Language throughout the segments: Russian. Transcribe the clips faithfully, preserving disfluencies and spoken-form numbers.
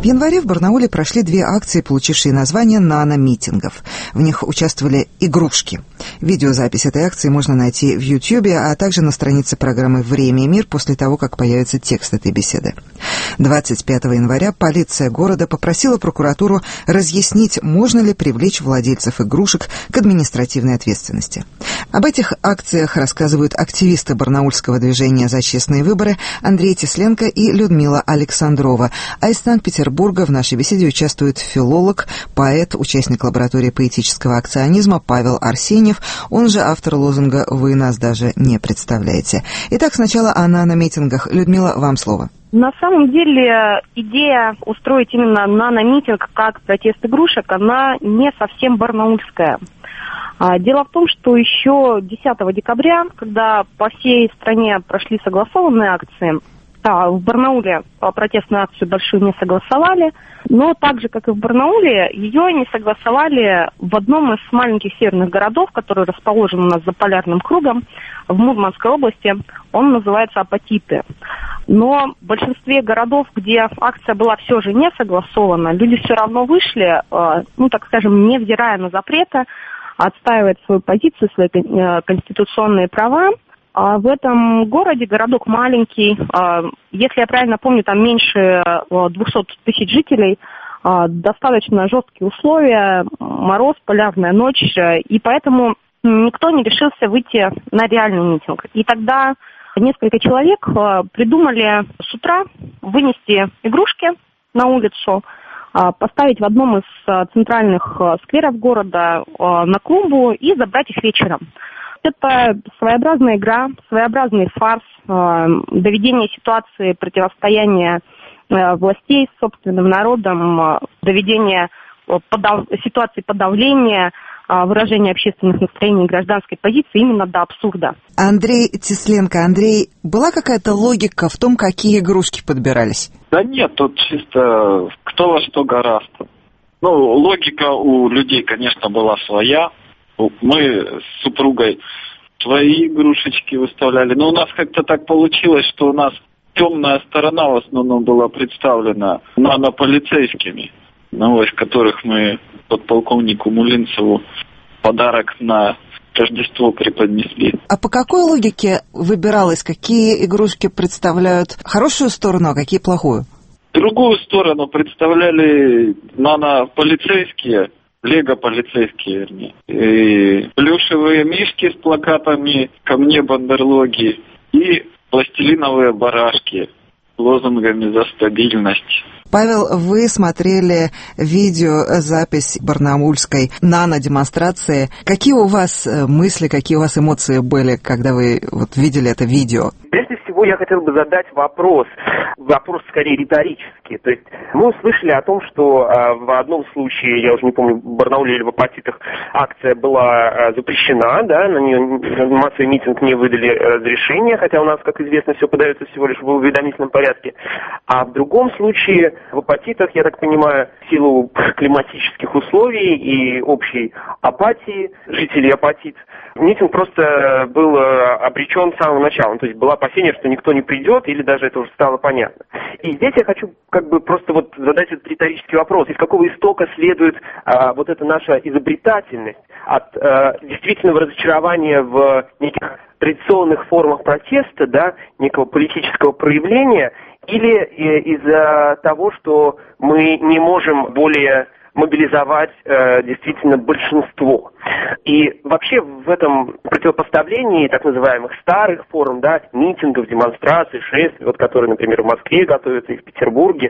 В январе в Барнауле прошли две акции, получившие название «Нано-митингов». В них участвовали игрушки. Видеозапись этой акции можно найти в Ютьюбе, а также на странице программы «Время и мир» после того, как появится текст этой беседы. двадцать пятого января полиция города попросила прокуратуру разъяснить, можно ли привлечь владельцев игрушек к административной ответственности. Об этих акциях рассказывают активисты барнаульского движения «За честные выборы» Андрей Тесленко и Людмила Александрова. А из Санкт-Петербурга в нашей беседе участвует филолог, поэт, участник лаборатории поэтического акционизма Павел Арсеньев, он же автор лозунга «Вы нас даже не представляете». Итак, сначала о нано-митингах. Людмила, вам слово. На самом деле идея устроить именно нано-митинг как протест игрушек, она не совсем барнаульская. Дело в том, что еще десятого декабря, когда по всей стране прошли согласованные акции, да, в Барнауле протестную акцию большую не согласовали, но так же, как и в Барнауле, ее не согласовали в одном из маленьких северных городов, который расположен у нас за полярным кругом, в Мурманской области. Он называется Апатиты. Но в большинстве городов, где акция была все же не согласована, люди все равно вышли, ну, так скажем, невзирая на запреты, отстаивать свою позицию, свои конституционные права. А в этом городе, городок маленький, если я правильно помню, там меньше двухсот тысяч жителей, достаточно жесткие условия, мороз, полярная ночь, и поэтому никто не решился выйти на реальный митинг. И тогда несколько человек придумали с утра вынести игрушки на улицу, поставить в одном из центральных скверов города на клумбу и забрать их вечером. Это своеобразная игра, своеобразный фарс, доведение ситуации противостояния властей с собственным народом, доведение подав... ситуации подавления, выражение общественных настроений и гражданской позиции именно до абсурда. Андрей Тесленко, Андрей, была какая-то логика в том, какие игрушки подбирались? Да нет, тут чисто кто во что гораст. Ну, логика у людей, конечно, была своя. Мы с супругой свои игрушечки выставляли, но у нас как-то так получилось, что у нас темная сторона в основном была представлена нано-полицейскими, ну, из которых мы подполковнику Мулинцеву подарок на Рождество преподнесли. А по какой логике выбиралось, какие игрушки представляют хорошую сторону, а какие плохую? Другую сторону представляли нано-полицейские, лего-полицейские, вернее. И плюшевые мишки с плакатами «Ко мне бандерлоги» и пластилиновые барашки с лозунгами «За стабильность». Павел, вы смотрели видеозапись барнаульской нано-демонстрации. Какие у вас мысли, какие у вас эмоции были, когда вы вот видели это видео? Прежде всего, я хотел бы задать вопрос, вопрос скорее риторический. То есть мы услышали о том, что э, в одном случае, я уже не помню, в Барнауле или в Апатитах, акция была э, запрещена, да, на нее массовый митинг не выдали разрешения, хотя у нас, как известно, все подается всего лишь в уведомительном порядке. А в другом случае, в Апатитах, я так понимаю, в силу климатических условий и общей апатии жителей Апатит, митинг просто был обречен с самого начала. То есть было опасение, что никто не придет, или даже это уже стало понятно. И здесь я хочу как бы просто вот задать этот риторический вопрос. Из какого истока следует а, вот эта наша изобретательность от а, действительного разочарования в неких традиционных формах протеста, да, некого политического проявления, или из-за того, что мы не можем более мобилизовать э, действительно большинство. И вообще в этом противопоставлении так называемых старых форм, да, митингов, демонстраций, шествий, вот которые, например, в Москве готовятся и в Петербурге,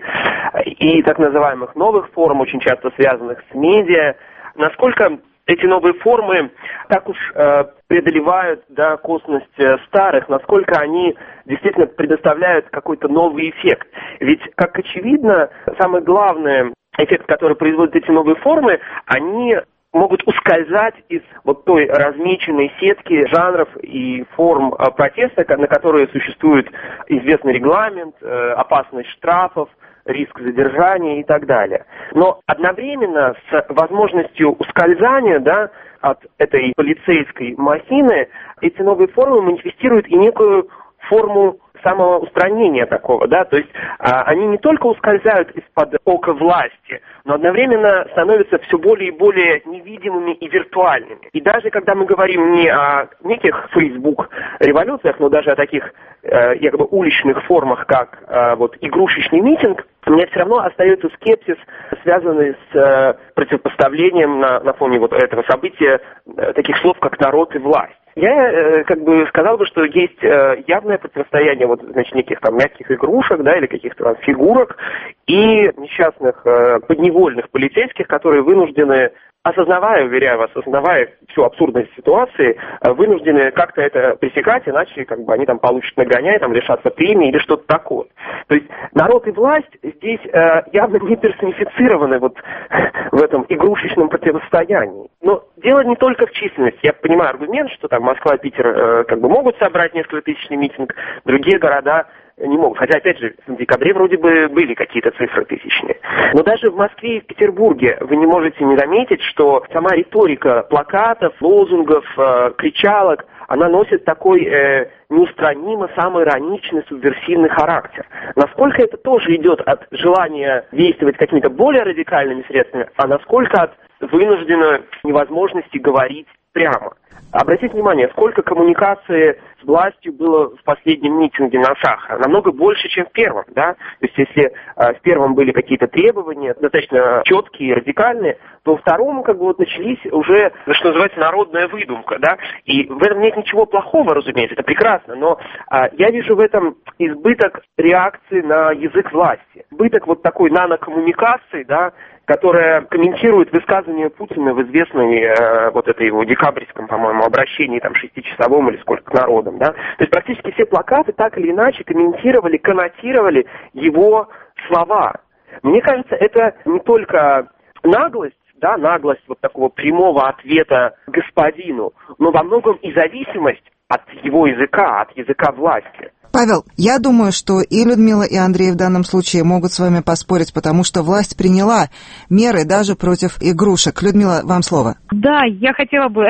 и так называемых новых форм, очень часто связанных с медиа, насколько эти новые формы так уж э, преодолевают, да, косность э, старых, насколько они действительно предоставляют какой-то новый эффект. Ведь, как очевидно, самое главное, эффект, который производят эти новые формы, они могут ускользать из вот той размеченной сетки жанров и форм э, протеста, на которые существует известный регламент, э, опасность штрафов, риск задержания и так далее. Но одновременно с возможностью ускользания, да, от этой полицейской махины, эти новые формы манифестируют и некую форму самоустранения такого, да, то есть а, они не только ускользают из-под ока власти, но одновременно становятся все более и более невидимыми и виртуальными. И даже когда мы говорим не о неких Facebook-революциях, но даже о таких э, якобы уличных формах, как э, вот игрушечный митинг, у меня все равно остается скепсис, связанный с э, противопоставлением на, на фоне вот этого события э, таких слов, как народ и власть. Я э, как бы сказал бы, что есть э, явное противостояние вот, значит, неких там мягких игрушек, да, или каких-то там фигурок и несчастных э, подневольных полицейских, которые вынуждены, осознавая, уверяю вас, осознавая всю абсурдность ситуации, вынуждены как-то это пресекать, иначе как бы они там получат нагоняй, там лишатся премии или что-то такое. То есть народ и власть здесь э, явно не персонифицированы вот в этом игрушечном противостоянии. Но дело не только в численности. Я понимаю аргумент, что там Москва и Питер э, как бы могут собрать несколько тысячный митинг, другие города не могут. Хотя, опять же, в декабре вроде бы были какие-то цифры тысячные. Но даже в Москве и в Петербурге вы не можете не заметить, что сама риторика плакатов, лозунгов, э, кричалок, она носит такой э, неустранимо самоироничный, субверсивный характер. Насколько это тоже идет от желания действовать какими-то более радикальными средствами, а насколько от вынужденной невозможности говорить прямо. Обратите внимание, сколько коммуникации с властью было в последнем митинге на Сахара. Намного больше, чем в первом, да? То есть, если э, в первом были какие-то требования, достаточно четкие и радикальные, то во втором, как бы, вот начались уже, что называется, народная выдумка, да? И в этом нет ничего плохого, разумеется, это прекрасно, но э, я вижу в этом избыток реакции на язык власти. Избыток вот такой нанокоммуникации, да, которая комментирует высказывание Путина в известной э, вот этой его декабрьском, по-моему, обращении там шестичасовом или сколько к народам, да. То есть практически все плакаты так или иначе комментировали, коннотировали его слова. Мне кажется, это не только наглость, да, наглость вот такого прямого ответа господину, но во многом и зависимость от его языка, от языка власти. Павел, я думаю, что и Людмила, и Андрей в данном случае могут с вами поспорить, потому что власть приняла меры даже против игрушек. Людмила, вам слово. Да, я хотела бы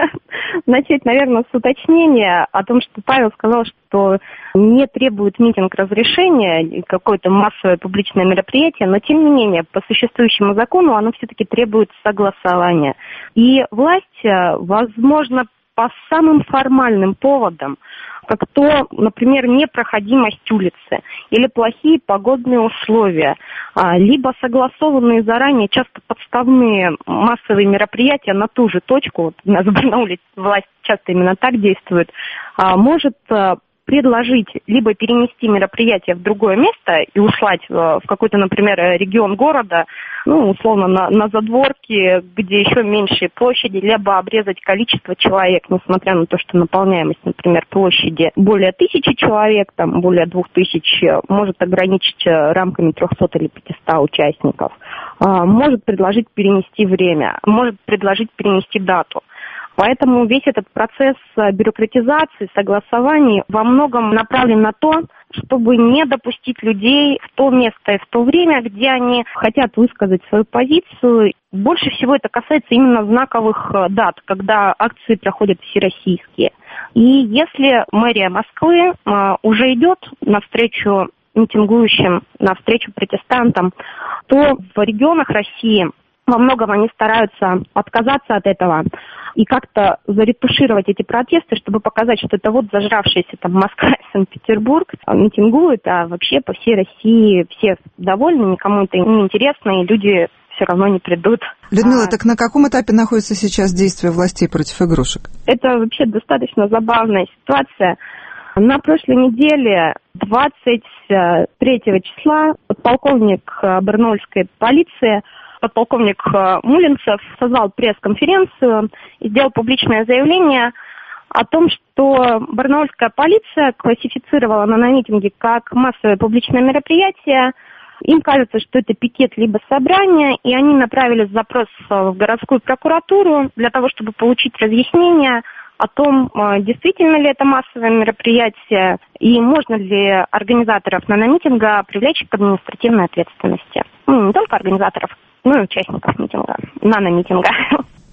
начать, наверное, с уточнения о том, что Павел сказал, что не требует митинг разрешения, какое-то массовое публичное мероприятие, но, тем не менее, по существующему закону оно все-таки требует согласования. И власть, возможно, по самым формальным поводам, как то, например, непроходимость улицы или плохие погодные условия, либо согласованные заранее, часто подставные массовые мероприятия на ту же точку, вот у нас в Барнауле власть часто именно так действует, может предложить либо перенести мероприятие в другое место и услать в какой-то, например, регион города, ну, условно, на, на задворке, где еще меньшие площади, либо обрезать количество человек, несмотря на то, что наполняемость, например, площади более тысячи человек, там, более двух тысяч, может ограничить рамками трехсот или пятисот участников, может предложить перенести время, может предложить перенести дату. Поэтому весь этот процесс бюрократизации, согласований во многом направлен на то, чтобы не допустить людей в то место и в то время, где они хотят высказать свою позицию. Больше всего это касается именно знаковых дат, когда акции проходят всероссийские. И если мэрия Москвы уже идет навстречу митингующим, навстречу протестантам, то в регионах России во многом они стараются отказаться от этого и как-то заретушировать эти протесты, чтобы показать, что это вот зажравшиеся там Москва и Санкт-Петербург митингуют, а вообще по всей России все довольны, никому это не интересно, и люди все равно не придут. Людмила, а... так на каком этапе находится сейчас действие властей против игрушек? Это вообще достаточно забавная ситуация. На прошлой неделе, двадцать третьего числа, подполковник барнаульской полиции подполковник Мулинцев созвал пресс-конференцию и сделал публичное заявление о том, что барнаульская полиция классифицировала нано-митинги как массовое публичное мероприятие. Им кажется, что это пикет либо собрание, и они направили запрос в городскую прокуратуру для того, чтобы получить разъяснение о том, действительно ли это массовое мероприятие и можно ли организаторов нано-митинга привлечь к административной ответственности. Ну, не только организаторов, ну и участников митинга, нано-митинга.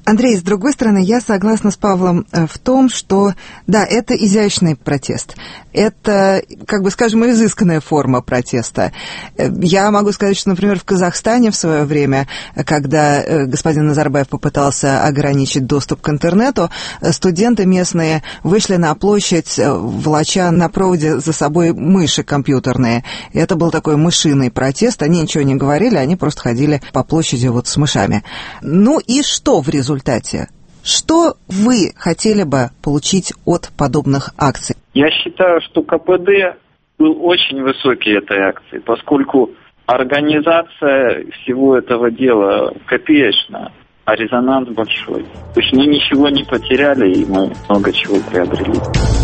Андрей, с другой стороны, я согласна с Павлом в том, что, да, это изящный протест. Это, как бы скажем, изысканная форма протеста. Я могу сказать, что, например, в Казахстане в свое время, когда господин Назарбаев попытался ограничить доступ к интернету, студенты местные вышли на площадь, волоча на проводе за собой мыши компьютерные. И это был такой мышиный протест. Они ничего не говорили, они просто ходили по площади вот с мышами. Ну и что в результате? В результате, что вы хотели бы получить от подобных акций? Я считаю, что КПД был очень высокий этой акции, поскольку организация всего этого дела копеечная, а резонанс большой. То есть мы ничего не потеряли, и мы много чего приобрели.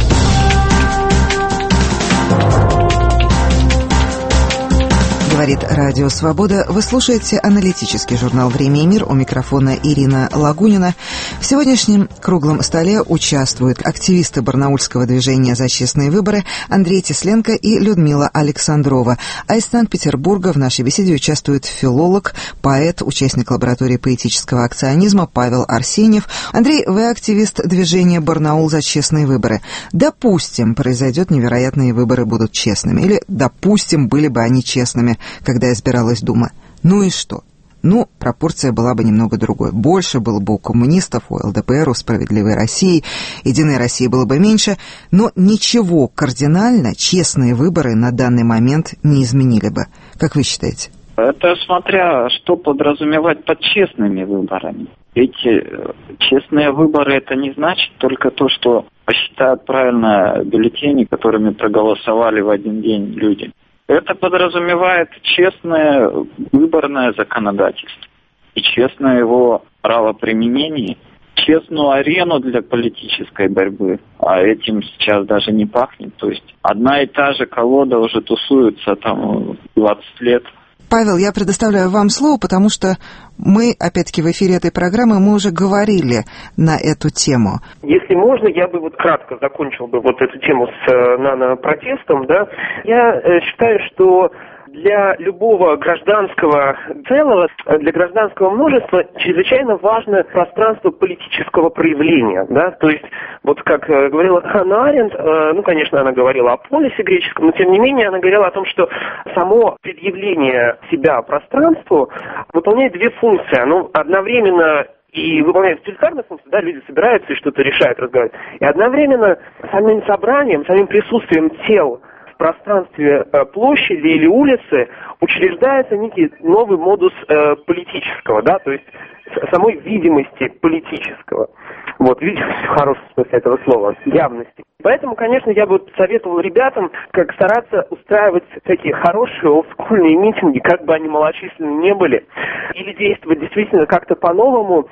Говорит Радио Свобода. Вы слушаете аналитический журнал «Время и мир». У микрофона Ирина Лагунина. В сегодняшнем круглом столе участвуют активисты барнаульского движения «За честные выборы» Андрей Тесленко и Людмила Александрова. А из Санкт-Петербурга в нашей беседе участвует филолог, поэт, участник лаборатории поэтического акционизма Павел Арсеньев. Андрей, вы активист движения «Барнаул за честные выборы». Допустим, произойдет невероятные выборы будут честными. Или, допустим, были бы они честными, когда избиралась Дума. Ну и что? Ну, пропорция была бы немного другой. Больше было бы у коммунистов, у эл дэ пэ эр, у «Справедливой России», «Единой России» было бы меньше, но ничего кардинально честные выборы на данный момент не изменили бы. Как вы считаете? Это смотря что подразумевать под честными выборами. Эти честные выборы, это не значит только то, что посчитают правильно бюллетени, которыми проголосовали в один день люди. Это подразумевает честное выборное законодательство и честное его правоприменение, честную арену для политической борьбы, а этим сейчас даже не пахнет. То есть одна и та же колода уже тусуется там двадцать лет. Павел, я предоставляю вам слово, потому что мы, опять-таки, в эфире этой программы, мы уже говорили на эту тему. Если можно, я бы вот кратко закончил бы вот эту тему с э, нано-протестом, да. Я э, считаю, что для любого гражданского целого, для гражданского множества чрезвычайно важно пространство политического проявления, да, то есть, вот как э, говорила Ханна Аренд, э, ну, конечно, она говорила о полисе греческом, но, тем не менее, она говорила о том, что само предъявление себя пространству выполняет две функции. Оно одновременно и выполняет утилитарную функцию, да, люди собираются и что-то решают, разговаривают, и одновременно самим собранием, самим присутствием тел в пространстве э, площади или улицы учреждается некий новый модус э, политического, да, то есть самой видимости политического. Вот, видимости в хорошем смысле этого слова, явности. Поэтому, конечно, я бы советовал ребятам, как стараться устраивать такие хорошие олдскульные митинги, как бы они малочисленны не были, или действовать действительно как-то по-новому,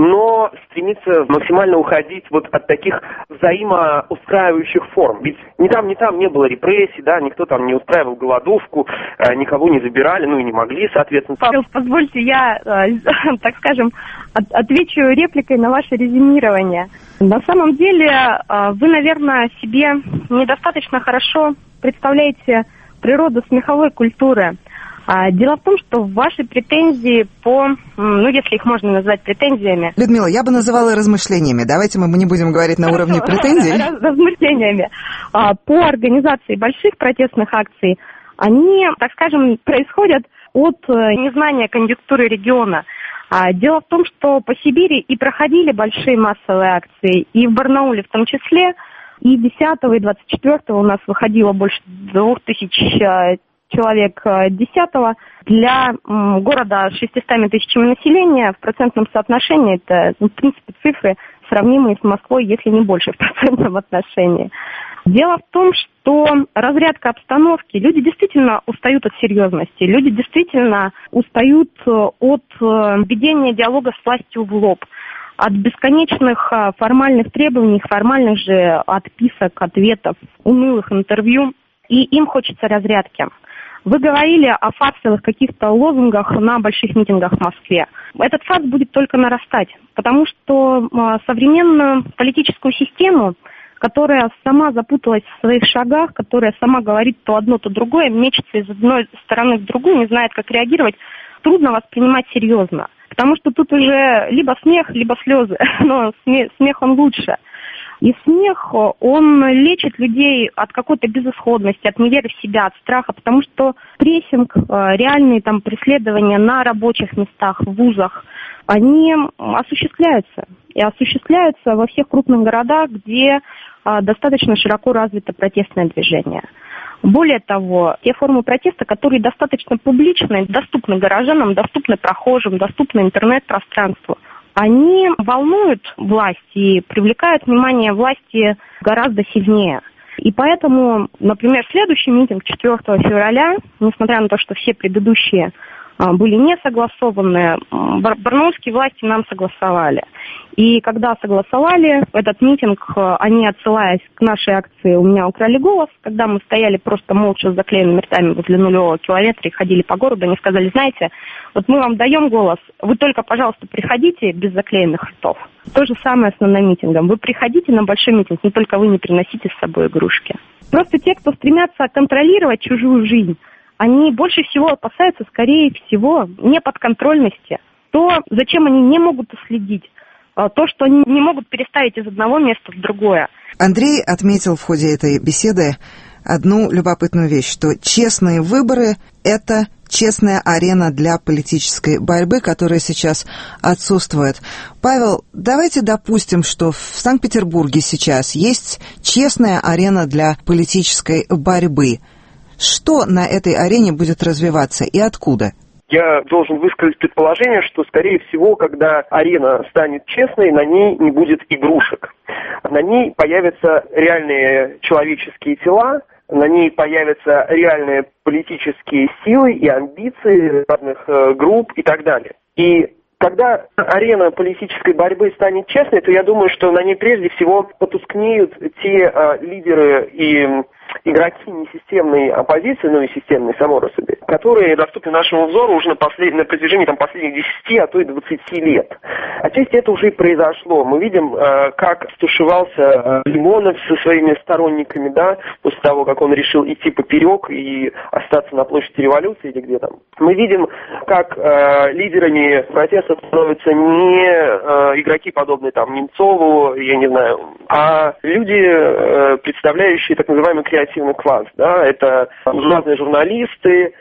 но стремиться максимально уходить вот от таких взаимоустраивающих форм. Ведь ни там, ни там не было репрессий, да, никто там не устраивал голодовку, никого не забирали, ну и не могли, соответственно. Павел, позвольте, я, так скажем, отвечу репликой на ваше резюмирование. На самом деле, вы, наверное, себе недостаточно хорошо представляете природу смеховой культуры. Дело в том, что ваши претензии по, ну, если их можно назвать претензиями... Людмила, я бы называла размышлениями. Давайте мы не будем говорить на уровне претензий. Размышлениями. По организации больших протестных акций, они, так скажем, происходят от незнания конъюнктуры региона. Дело в том, что по Сибири и проходили большие массовые акции, и в Барнауле в том числе, и десятого, и двадцать четвёртого у нас выходило больше двух тысяч человек десятого. Для города с шестьюстами тысячами населения в процентном соотношении это, в принципе, цифры, сравнимые с Москвой, если не больше в процентном отношении. Дело в том, что разрядка обстановки, люди действительно устают от серьезности, люди действительно устают от ведения диалога с властью в лоб, от бесконечных формальных требований, формальных же отписок, ответов, унылых интервью, и им хочется разрядки. Вы говорили о фарсовых каких-то лозунгах на больших митингах в Москве. Этот фарс будет только нарастать, потому что современную политическую систему, которая сама запуталась в своих шагах, которая сама говорит то одно, то другое, мечется из одной стороны в другую, не знает, как реагировать, трудно воспринимать серьезно. Потому что тут уже либо смех, либо слезы, но смех он лучше. И смех, он лечит людей от какой-то безысходности, от неверы в себя, от страха, потому что прессинг, реальные там преследования на рабочих местах, в вузах, они осуществляются. И осуществляются во всех крупных городах, где достаточно широко развито протестное движение. Более того, те формы протеста, которые достаточно публичны, доступны горожанам, доступны прохожим, доступны интернет-пространству, они волнуют власть и привлекают внимание власти гораздо сильнее. И поэтому, например, следующий митинг четвёртого февраля, несмотря на то, что все предыдущие были не согласованы, барнаульские власти нам согласовали. И когда согласовали этот митинг, они, отсылаясь к нашей акции «У меня украли голос», когда мы стояли просто молча с заклеенными ртами возле нулевого километра и ходили по городу, они сказали: знаете, вот мы вам даем голос, вы только, пожалуйста, приходите без заклеенных ртов. То же самое с наномитингом. Вы приходите на большой митинг, но только вы не приносите с собой игрушки. Просто те, кто стремятся контролировать чужую жизнь, они больше всего опасаются, скорее всего, неподконтрольности. То, зачем они не могут уследить, то, что они не могут переставить из одного места в другое. Андрей отметил в ходе этой беседы одну любопытную вещь, что честные выборы – это честная арена для политической борьбы, которая сейчас отсутствует. Павел, давайте допустим, что в Санкт-Петербурге сейчас есть честная арена для политической борьбы. Что на этой арене будет развиваться и откуда? Я должен высказать предположение, что, скорее всего, когда арена станет честной, на ней не будет игрушек. На ней появятся реальные человеческие тела, на ней появятся реальные политические силы и амбиции разных э, групп и так далее. И когда арена политической борьбы станет честной, то я думаю, что на ней прежде всего потускнеют те э, лидеры и игроки несистемной оппозиции, ну и системной самороссуби, которые доступны нашему взору уже на, послед... на протяжении там, последних десяти, а то и двадцати лет. Отчасти это уже и произошло. Мы видим, э, как стушевался э, Лимонов со своими сторонниками, да, после того, как он решил идти поперек и остаться на площади Революции или где там. Мы видим, как э, лидерами протеста становятся не э, игроки, подобные там Немцову, я не знаю, а люди, э, представляющие так называемый креативный класс, да, это разные журналисты,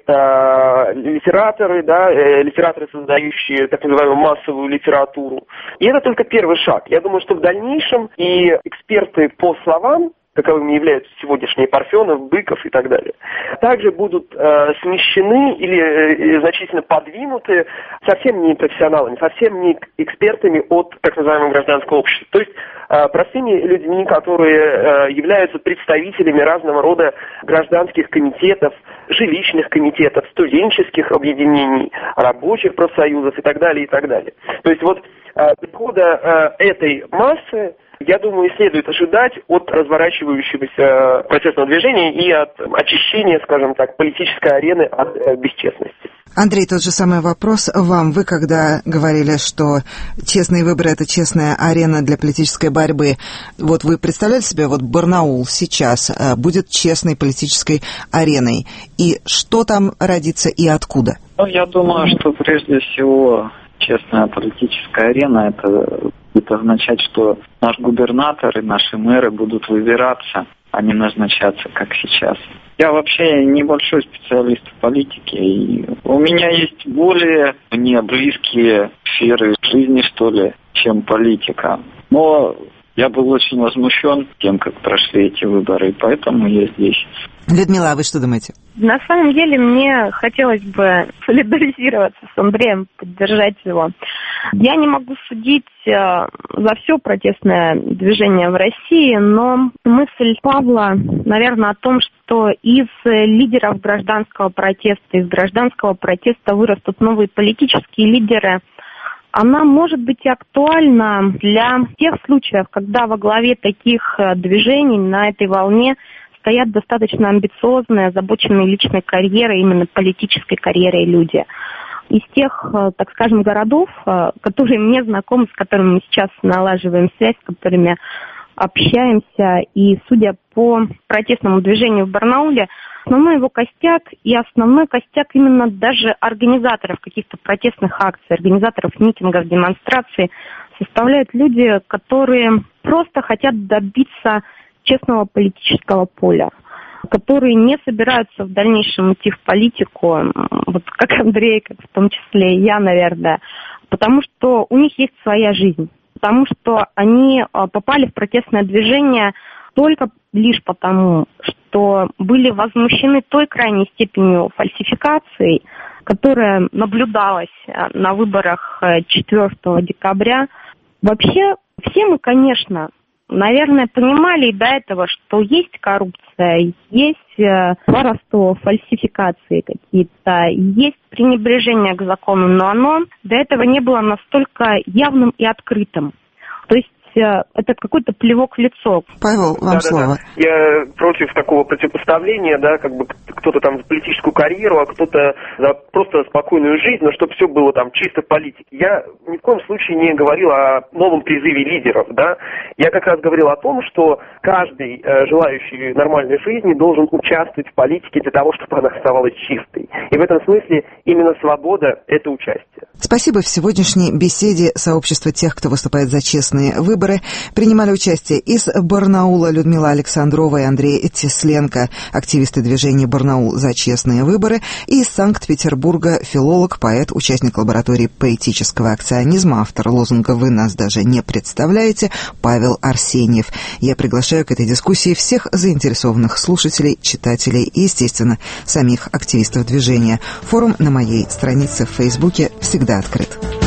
это литераторы, да, э, литераторы, создающие так называемую массовую литературу. И это только первый шаг. Я думаю, что в дальнейшем и эксперты по словам, каковыми являются сегодняшние Парфенов, Быков и так далее, также будут э, смещены или э, значительно подвинуты совсем не профессионалами, совсем не экспертами от так называемого гражданского общества. То есть э, простыми людьми, которые э, являются представителями разного рода гражданских комитетов, жилищных комитетов, студенческих объединений, рабочих профсоюзов и так далее, и так далее. То есть вот э, прихода э, этой массы, я думаю, следует ожидать от разворачивающегося протестного движения и от очищения, скажем так, политической арены от э, бесчестности. Андрей, тот же самый вопрос вам. Вы когда говорили, что честные выборы – это честная арена для политической борьбы, вот вы представляете себе, вот Барнаул сейчас будет честной политической ареной, и что там родится и откуда? Ну, я думаю, что прежде всего честная политическая арена – это будет означать, что наш губернатор и наши мэры будут выбираться, а не назначаться, как сейчас. Я вообще небольшой специалист в политике, и у меня есть более мне близкие сферы жизни, что ли, чем политика. Но я был очень возмущен тем, как прошли эти выборы, и поэтому я здесь. Людмила, а вы что думаете? На самом деле мне хотелось бы солидаризироваться с Андреем, поддержать его. Я не могу судить за все протестное движение в России, но мысль Павла, наверное, о том, что из лидеров гражданского протеста, из гражданского протеста вырастут новые политические лидеры, она может быть и актуальна для тех случаев, когда во главе таких движений на этой волне стоят достаточно амбициозные, озабоченные личной карьерой, именно политической карьерой люди. Из тех, так скажем, городов, которые мне знакомы, с которыми мы сейчас налаживаем связь, с которыми общаемся, и судя по протестному движению в Барнауле, основной его костяк и основной костяк именно даже организаторов каких-то протестных акций, организаторов митингов, демонстраций составляют люди, которые просто хотят добиться честного политического поля, которые не собираются в дальнейшем идти в политику, вот как Андрей, как в том числе и я, наверное, потому что у них есть своя жизнь, потому что они попали в протестное движение только лишь потому, что были возмущены той крайней степенью фальсификации, которая наблюдалась на выборах четвёртого декабря. Вообще, все мы, конечно, наверное, понимали и до этого, что есть коррупция, есть воровство, фальсификации какие-то, есть пренебрежение к закону, но оно до этого не было настолько явным и открытым. То есть это какой-то плевок в лицо. Павел, вам да, слово. Да, да. Я против такого противопоставления, да, как бы кто-то там за политическую карьеру, а кто-то за просто спокойную жизнь, но чтобы все было там чисто в политике. Я ни в коем случае не говорил о новом призыве лидеров, да. Я как раз говорил о том, что каждый э, желающий нормальной жизни должен участвовать в политике для того, чтобы она оставалась чистой. И в этом смысле именно свобода – это участие. Спасибо. В сегодняшней беседе сообщества тех, кто выступает за честные выборы, принимали участие из Барнаула Людмила Александрова и Андрей Тесленко, активисты движения «Барнаул за честные выборы», и из Санкт-Петербурга филолог, поэт, участник лаборатории поэтического акционизма, автор лозунга «Вы нас даже не представляете» Павел Арсеньев. Я приглашаю к этой дискуссии всех заинтересованных слушателей, читателей и, естественно, самих активистов движения. Форум на моей странице в Фейсбуке всегда открыт.